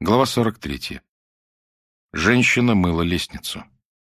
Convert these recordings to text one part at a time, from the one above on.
Глава 43. Женщина мыла лестницу.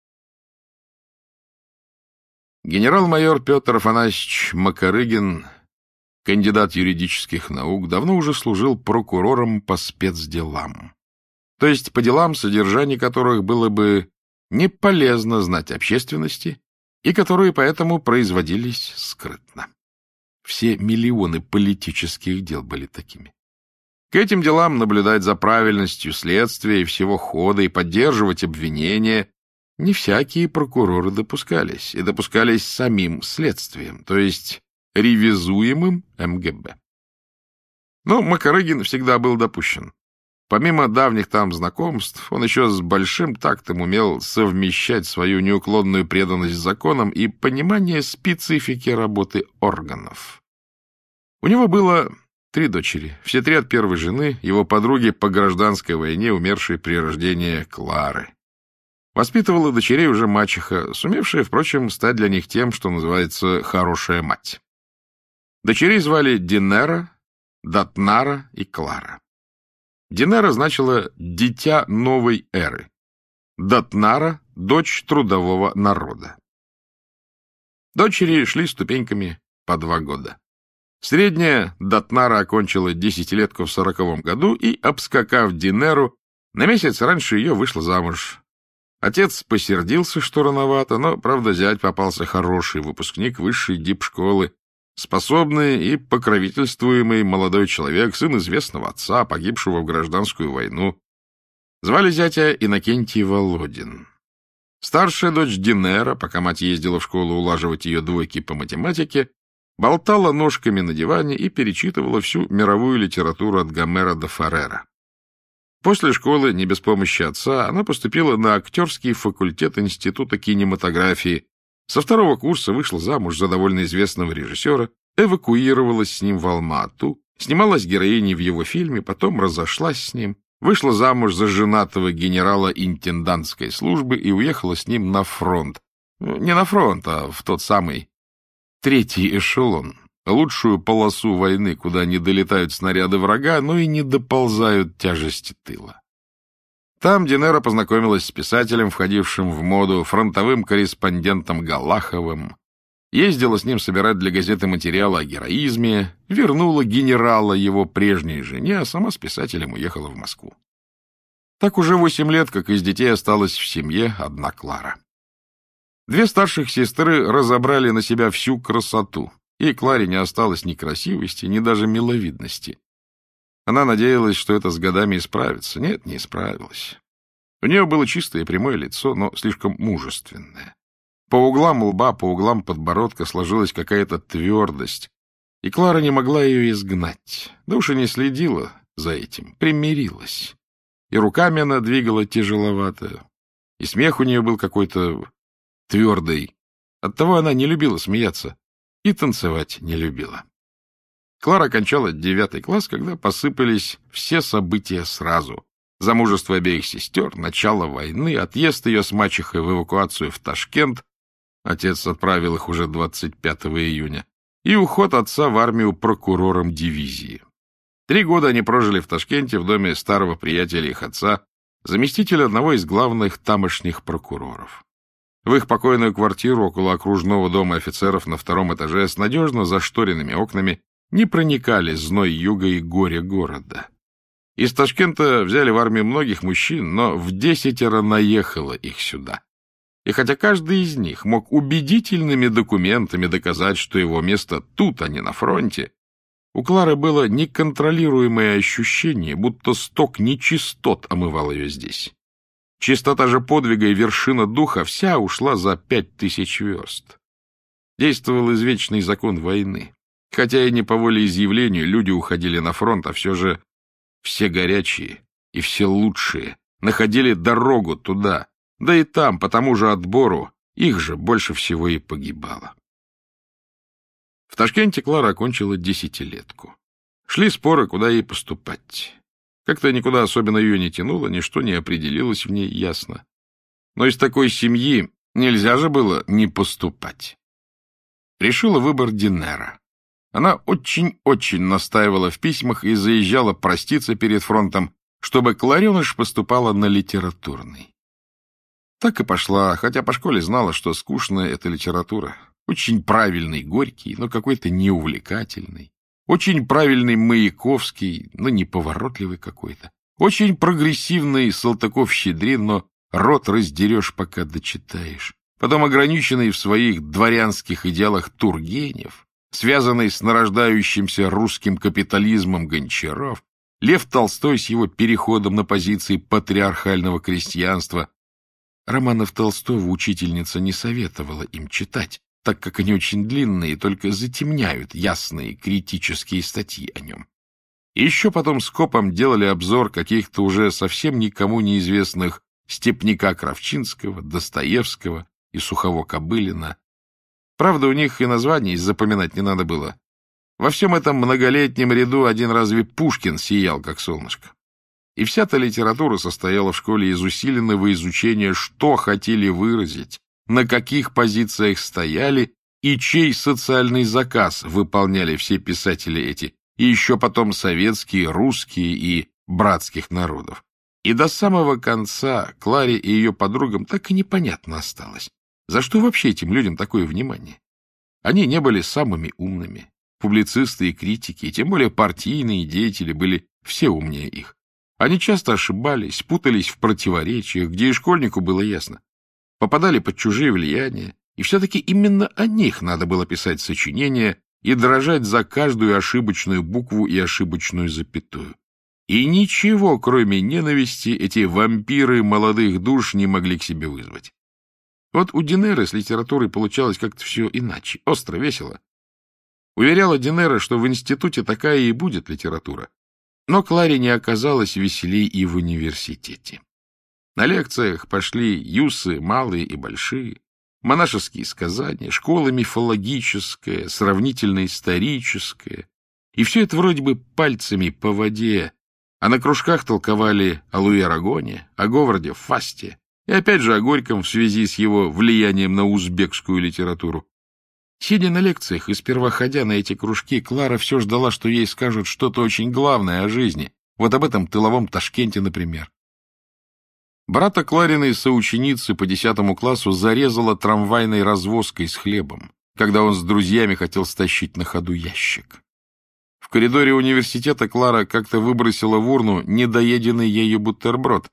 Генерал-майор Петр Афанасьевич Макарыгин, кандидат юридических наук, давно уже служил прокурором по спецделам. То есть по делам, содержание которых было бы не полезно знать общественности и которые поэтому производились скрытно. Все миллионы политических дел были такими. К этим делам наблюдать за правильностью следствия и всего хода и поддерживать обвинения не всякие прокуроры допускались, и допускались самим следствием, то есть ревизуемым МГБ. Но Макарыгин всегда был допущен. Помимо давних там знакомств, он еще с большим тактом умел совмещать свою неуклонную преданность законам и понимание специфики работы органов. У него было 3 дочери, все 3 от первой жены, его подруги по гражданской войне, умершей при рождении Клары. Воспитывала дочерей уже мачеха, сумевшая, впрочем, стать для них тем, что называется «хорошая мать». Дочерей звали Динера, Датнара и Клара. Динера значила «дитя новой эры», Датнара — «дочь трудового народа». Дочери шли ступеньками по 2 года. Средняя Датнара окончила десятилетку в 40-м году и, обскакав Динеру, на месяц раньше ее вышла замуж. Отец посердился, что рановато, но, правда, зять попался хороший выпускник высшей дипшколы, способный и покровительствуемый молодой человек, сын известного отца, погибшего в гражданскую войну. Звали зятя Иннокентий Володин. Старшая дочь Динера, пока мать ездила в школу улаживать ее двойки по математике, болтала ножками на диване и перечитывала всю мировую литературу от Гомера до Фарера. После школы, не без помощи отца, она поступила на актерский факультет Института кинематографии. Со 2-го курса вышла замуж за довольно известного режиссера, эвакуировалась с ним в Алма-Ату, снималась героиней в его фильме, потом разошлась с ним, вышла замуж за женатого генерала интендантской службы и уехала с ним на фронт. Не на фронт, а в тот самый 3-й эшелон, лучшую полосу войны, куда не долетают снаряды врага, но и не доползают тяжести тыла. Там Динера познакомилась с писателем, входившим в моду, фронтовым корреспондентом Галаховым, ездила с ним собирать для газеты материалы о героизме, вернула генерала его прежней жене, а сама с писателем уехала в Москву. Так уже 8 лет, как из детей осталась в семье одна Клара. 2 старших сестры разобрали на себя всю красоту, и Кларе не осталось ни красивости, ни даже миловидности. Она надеялась, что это с годами исправится. Нет, не исправилось. У нее было чистое прямое лицо, но слишком мужественное. По углам лба, по углам подбородка сложилась какая-то твердость, и Клара не могла ее изгнать. Да уж и не следила за этим, примирилась. И руками она двигала тяжеловато, и смех у нее был какой-то твердый. Оттого она не любила смеяться и танцевать не любила. Клара окончала 9 класс, когда посыпались все события сразу. Замужество обеих сестер, начало войны, отъезд ее с мачехой в эвакуацию в Ташкент, отец отправил их уже 25 июня, и уход отца в армию прокурором дивизии. 3 года они прожили в Ташкенте в доме старого приятеля их отца, заместителя одного из главных тамошних прокуроров. В их покойную квартиру около окружного дома офицеров на 2-м этаже с надежно зашторенными окнами не проникали зной юга и горе города. Из Ташкента взяли в армию многих мужчин, но в 10 наехало их сюда. И хотя каждый из них мог убедительными документами доказать, что его место тут, а не на фронте, у Клары было неконтролируемое ощущение, будто сток нечистот омывал ее здесь. Чистота же подвига и вершина духа вся ушла за 5000 верст. Действовал извечный закон войны. Хотя и не по волеизъявлению люди уходили на фронт, а все же все горячие и все лучшие находили дорогу туда, да и там, по тому же отбору, их же больше всего и погибало. В Ташкенте Клара окончила 10-летку. Шли споры, куда ей поступать. Как-то никуда особенно ее не тянуло, ничто не определилось в ней ясно. Но из такой семьи нельзя же было не поступать. Решила выбор Динера. Она очень-очень настаивала в письмах и заезжала проститься перед фронтом, чтобы Клареныш поступала на литературный. Так и пошла, хотя по школе знала, что скучная эта литература. Очень правильный Горький, но какой-то неувлекательный. Очень правильный Маяковский, но неповоротливый какой-то. Очень прогрессивный Салтыков-Щедрин, но рот раздерешь, пока дочитаешь. Потом ограниченный в своих дворянских идеалах Тургенев, связанный с нарождающимся русским капитализмом Гончаров, Лев Толстой с его переходом на позиции патриархального крестьянства. Романов Толстого учительница не советовала им читать, так как они очень длинные и только затемняют ясные критические статьи о нем. И еще потом скопом делали обзор каких-то уже совсем никому неизвестных Степняка Кравчинского, Достоевского и Сухово-Кобылина. Правда, у них и названий запоминать не надо было. Во всем этом многолетнем ряду один разве Пушкин сиял, как солнышко. И вся-то литература состояла в школе из усиленного изучения, что хотели выразить, на каких позициях стояли и чей социальный заказ выполняли все писатели эти, и еще потом советские, русские и братских народов. И до самого конца Кларе и ее подругам так и непонятно осталось, за что вообще этим людям такое внимание. Они не были самыми умными. Публицисты и критики, и тем более партийные деятели, были все умнее их. Они часто ошибались, путались в противоречиях, где и школьнику было ясно. Попадали под чужие влияния, и все-таки именно о них надо было писать сочинения и дрожать за каждую ошибочную букву и ошибочную запятую. И ничего, кроме ненависти, эти вампиры молодых душ не могли к себе вызвать. Вот у Динеры с литературой получалось как-то все иначе, остро, весело. Уверяла Динера, что в институте такая и будет литература. Но Кларе не оказалось веселей и в университете. На лекциях пошли юсы, малые и большие, монашеские сказания, школа мифологическая, сравнительно-историческая. И все это вроде бы пальцами по воде, а на кружках толковали о Луи Арагоне, о Говарде Фасте и опять же о Горьком в связи с его влиянием на узбекскую литературу. Сидя на лекциях и сперва ходя на эти кружки, Клара все ждала, что ей скажут что-то очень главное о жизни. Вот об этом тыловом Ташкенте, например. Брата Клариной соученицы по 10 классу зарезала трамвайной развозкой с хлебом, когда он с друзьями хотел стащить на ходу ящик. В коридоре университета Клара как-то выбросила в урну недоеденный ею бутерброд.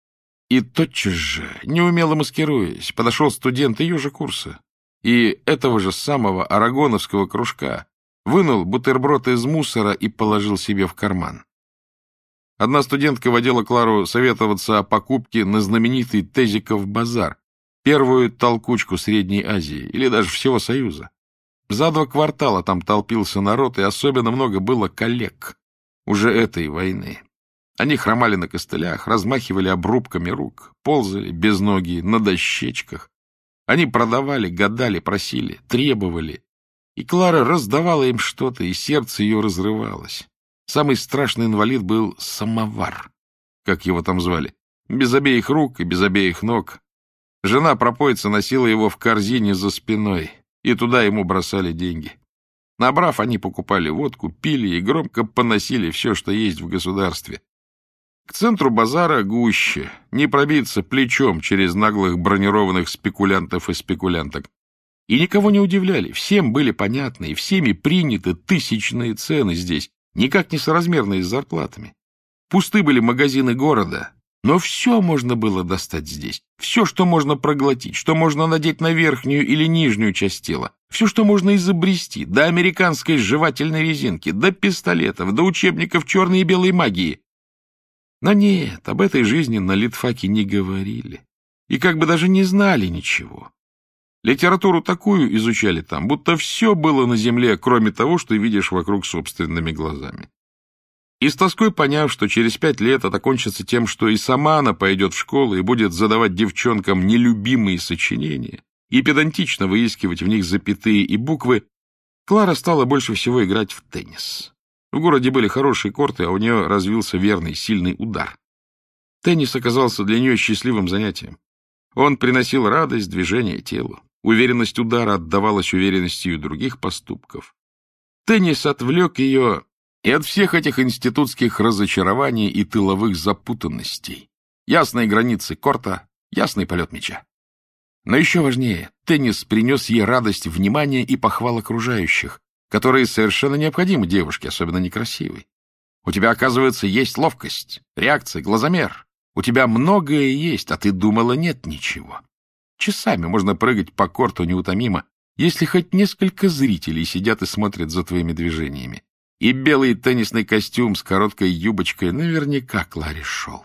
И тотчас же, неумело маскируясь, подошел студент ее же курса и этого же самого арагоновского кружка, вынул бутерброд из мусора и положил себе в карман. Одна студентка водила Клару советоваться о покупке на знаменитый Тезиков базар, первую толкучку Средней Азии или даже всего Союза. За 2 квартала там толпился народ, и особенно много было коллег уже этой войны. Они хромали на костылях, размахивали обрубками рук, ползали без ноги на дощечках. Они продавали, гадали, просили, требовали. И Клара раздавала им что-то, и сердце ее разрывалось. Самый страшный инвалид был самовар, как его там звали, без обеих рук и без обеих ног. Жена пропоица носила его в корзине за спиной, и туда ему бросали деньги. Набрав, они покупали водку, пили и громко поносили все, что есть в государстве. К центру базара гуще, не пробиться плечом через наглых бронированных спекулянтов и спекулянток. И никого не удивляли, всем были понятны, и всеми приняты тысячные цены здесь, никак не соразмерные с зарплатами. Пусты были магазины города, но все можно было достать здесь. Все, что можно проглотить, что можно надеть на верхнюю или нижнюю часть тела. Все, что можно изобрести, до американской жевательной резинки, до пистолетов, до учебников черной и белой магии. Но нет, об этой жизни на литфаке не говорили. И как бы даже не знали ничего. Литературу такую изучали там, будто все было на земле, кроме того, что видишь вокруг собственными глазами. И с тоской поняв, что через 5 лет это кончится тем, что и сама она пойдет в школу и будет задавать девчонкам нелюбимые сочинения и педантично выискивать в них запятые и буквы, Клара стала больше всего играть в теннис. В городе были хорошие корты, а у нее развился верный, сильный удар. Теннис оказался для нее счастливым занятием. Он приносил радость движения телу. Уверенность удара отдавалась уверенностью других поступков. Теннис отвлек ее И от всех этих институтских разочарований и тыловых запутанностей. Ясные границы корта, ясный полет мяча. Но еще важнее, теннис принес ей радость, внимание и похвал окружающих, которые совершенно необходимы девушке, особенно некрасивой. У тебя, оказывается, есть ловкость, реакция, глазомер. У тебя многое есть, а ты думала, нет ничего. Часами можно прыгать по корту неутомимо, если хоть несколько зрителей сидят и смотрят за твоими движениями. И белый теннисный костюм с короткой юбочкой наверняка Кларе шел.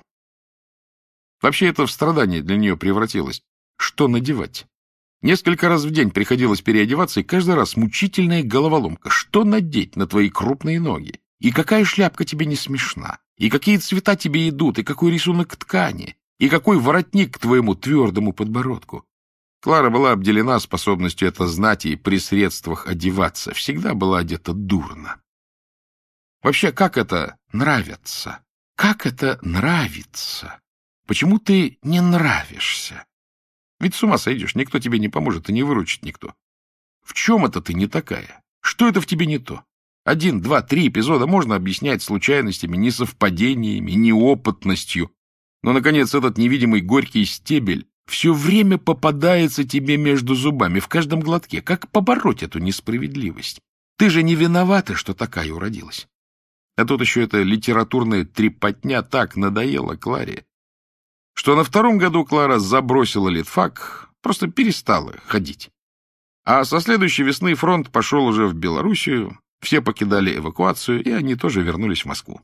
Вообще это в страдание для нее превратилось. Что надевать? Несколько раз в день приходилось переодеваться, и каждый раз мучительная головоломка. Что надеть на твои крупные ноги? И какая шляпка тебе не смешна? И какие цвета тебе идут? И какой рисунок ткани? И какой воротник к твоему твердому подбородку? Клара была обделена способностью это знать и при средствах одеваться. Всегда была одета дурно. Вообще, как это нравится? Как это нравится? Почему ты не нравишься? Ведь с ума сойдешь, никто тебе не поможет и не выручит никто. В чем это ты не такая? Что это в тебе не то? 1, 2, 3 эпизода можно объяснять случайностями, несовпадениями, неопытностью. Но, наконец, этот невидимый горький стебель все время попадается тебе между зубами, в каждом глотке. Как побороть эту несправедливость? Ты же не виновата, что такая уродилась. А тут еще эта литературная трепотня так надоела Кларе, что на 2-м году Клара забросила литфак, просто перестала ходить. А со следующей весны фронт пошел уже в Белоруссию, все покидали эвакуацию, и они тоже вернулись в Москву.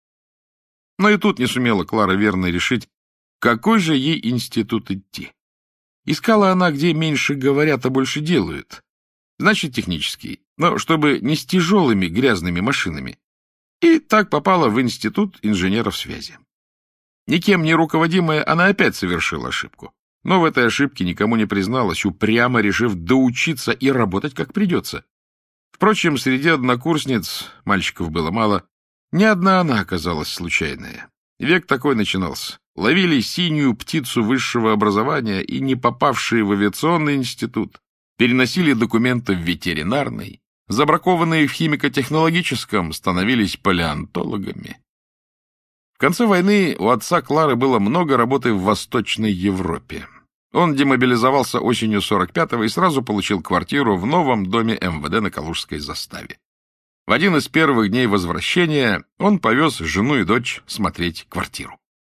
Но и тут не сумела Клара верно решить, в какой же ей институт идти. Искала она, где меньше говорят, а больше делают. Значит, технический, но чтобы не с тяжелыми грязными машинами. И так попала в институт инженеров связи. Никем не руководимая, она опять совершила ошибку. Но в этой ошибке никому не призналась, упрямо решив доучиться и работать как придется. Впрочем, среди однокурсниц, мальчиков было мало, ни одна она оказалась случайная. Век такой начинался. Ловили синюю птицу высшего образования и, не попавшие в авиационный институт, переносили документы в ветеринарный, забракованные в химико-технологическом становились палеонтологами. В конце войны у отца Клары было много работы в Восточной Европе. Он демобилизовался осенью 45-го и сразу получил квартиру в новом доме МВД на Калужской заставе. В один из первых дней возвращения он повез жену и дочь смотреть квартиру.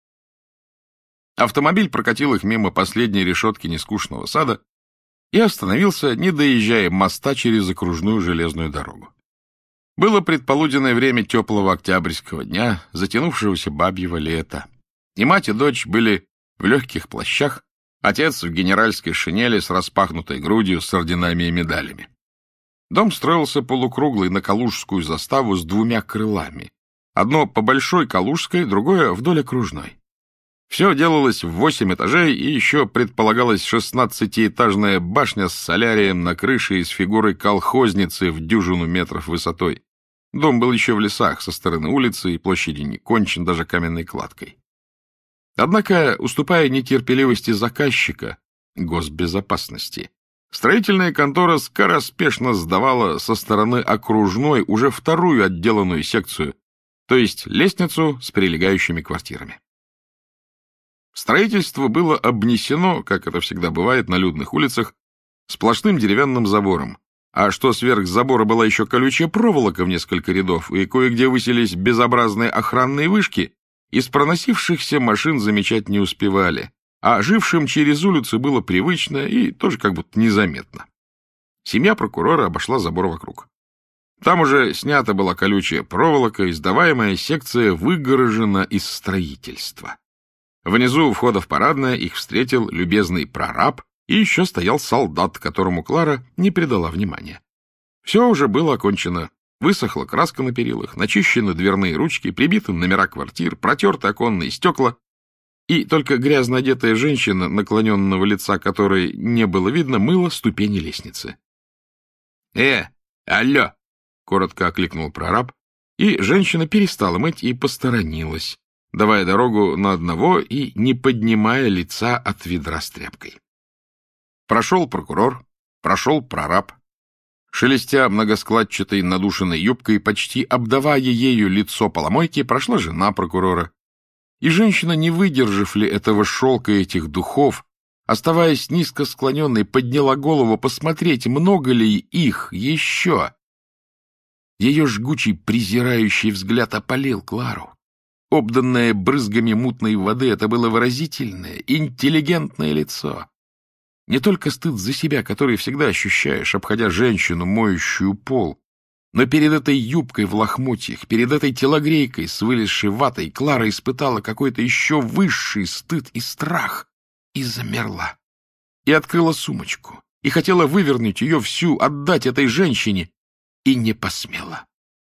Автомобиль прокатил их мимо последней решетки нескучного сада и остановился, не доезжая моста через окружную железную дорогу. Было предполуденное время теплого октябрьского дня, затянувшегося бабьего лета. И мать, и дочь были в легких плащах, отец в генеральской шинели с распахнутой грудью, с орденами и медалями. Дом строился полукруглый на Калужскую заставу с 2 крылами. Одно по Большой Калужской, другое вдоль окружной. Все делалось в 8 этажей, и еще предполагалась 16-этажная башня с солярием на крыше и с фигурой колхозницы в 10 метров высотой. Дом был еще в лесах, со стороны улицы и площади не кончен даже каменной кладкой. Однако, уступая нетерпеливости заказчика, госбезопасности, строительная контора скороспешно сдавала со стороны окружной уже 2-ю отделанную секцию, то есть лестницу с прилегающими квартирами. Строительство было обнесено, как это всегда бывает на людных улицах, сплошным деревянным забором, а что сверх забора была еще колючая проволока в несколько рядов, и кое-где высились безобразные охранные вышки, из проносившихся машин замечать не успевали, а жившим через улицу было привычно и тоже как будто незаметно. Семья прокурора обошла забор вокруг. Там уже снята была колючая проволока, издаваемая секция выгорожена из строительства. Внизу у входа в парадное их встретил любезный прораб, и еще стоял солдат, которому Клара не придала внимания. Все уже было окончено. Высохла краска на перилах, начищены дверные ручки, прибиты номера квартир, протерты оконные стекла, и только грязно одетая женщина, наклоненного лица которой не было видно, мыла ступени лестницы. Алло!» — коротко окликнул прораб, и женщина перестала мыть и посторонилась, давая дорогу на одного и не поднимая лица от ведра с тряпкой. Прошел прокурор, прошел прораб. Шелестя многоскладчатой надушенной юбкой, почти обдавая ею лицо поломойки, прошла жена прокурора. И женщина, не выдержав ли этого шелка и этих духов, оставаясь низко склоненной, подняла голову посмотреть, много ли их еще. Ее жгучий, презирающий взгляд опалил Клару. Обданное брызгами мутной воды, это было выразительное, интеллигентное лицо. Не только стыд за себя, который всегда ощущаешь, обходя женщину, моющую пол, но перед этой юбкой в лохмотьях, перед этой телогрейкой с вылезшей ватой Клара испытала какой-то еще высший стыд и страх и замерла. И открыла сумочку, и хотела вывернуть ее всю, отдать этой женщине, и не посмела.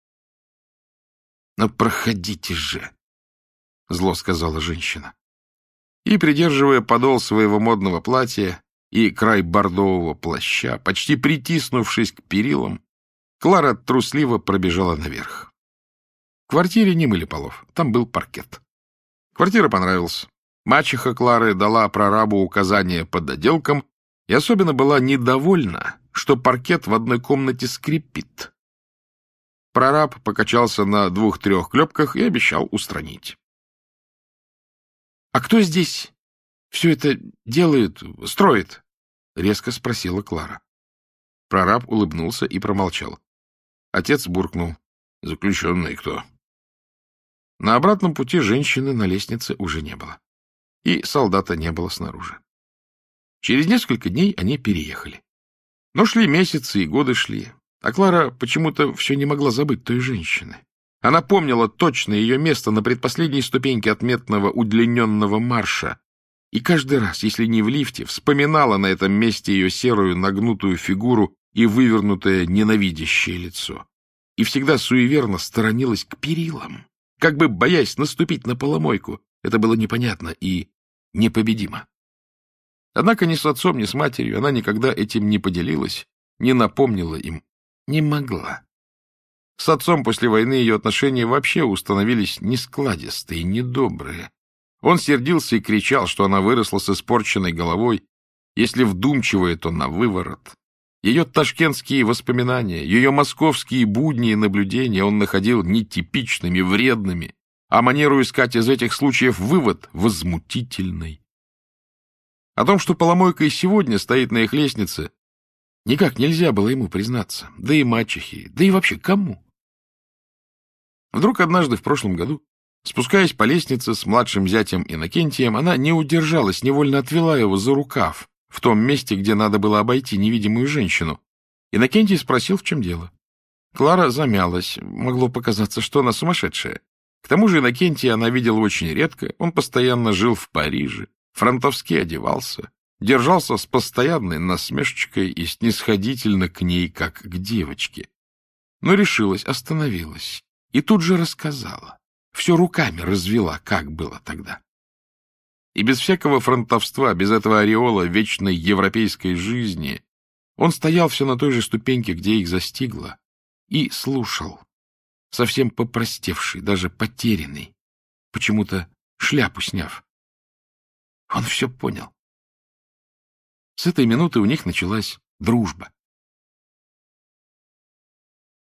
— Но проходите же, — зло сказала женщина. И, придерживая подол своего модного платья и край бордового плаща, почти притиснувшись к перилам, Клара трусливо пробежала наверх. В квартире не мыли полов, там был паркет. Квартира понравилась. Мачеха Клары дала прорабу указания по доделкам и особенно была недовольна, что паркет в одной комнате скрипит. Прораб покачался на 2-3 клепках и обещал устранить. — А кто здесь все это делает, строит? — резко спросила Клара. Прораб улыбнулся и промолчал. Отец буркнул: — Заключенный кто? На обратном пути женщины на лестнице уже не было. И солдата не было снаружи. Через несколько дней они переехали. Но шли месяцы и годы шли. А Клара почему-то все не могла забыть той женщины. Она помнила точно ее место на предпоследней ступеньке отметного удлиненного марша. И каждый раз, если не в лифте, вспоминала на этом месте ее серую нагнутую фигуру и вывернутое ненавидящее лицо. И всегда суеверно сторонилась к перилам, как бы боясь наступить на поломойку. Это было непонятно и непобедимо. Однако ни с отцом, ни с матерью она никогда этим не поделилась, не напомнила им, не могла. С отцом после войны ее отношения вообще установились нескладистые, недобрые. Он сердился и кричал, что она выросла с испорченной головой, если вдумчивая, то на выворот. Ее ташкентские воспоминания, ее московские будни и наблюдения он находил нетипичными, вредными, а манеру искать из этих случаев вывод возмутительный. О том, что поломойка и сегодня стоит на их лестнице, никак нельзя было ему признаться, да и мачехе, да и вообще кому. Вдруг однажды в прошлом году, спускаясь по лестнице с младшим зятем Иннокентием, она не удержалась, невольно отвела его за рукав в том месте, где надо было обойти невидимую женщину. Иннокентий спросил, в чем дело. Клара замялась, могло показаться, что она сумасшедшая. К тому же Иннокентия она видела очень редко, он постоянно жил в Париже, фронтовски одевался, держался с постоянной насмешечкой и снисходительно к ней, как к девочке. Но решилась, остановилась и тут же рассказала. Все руками развела, как было тогда. И без всякого фронтовства, без этого ореола вечной европейской жизни, он стоял все на той же ступеньке, где их застигло, и слушал, совсем попростевший, даже потерянный, почему-то шляпу сняв. Он все понял. С этой минуты у них началась дружба.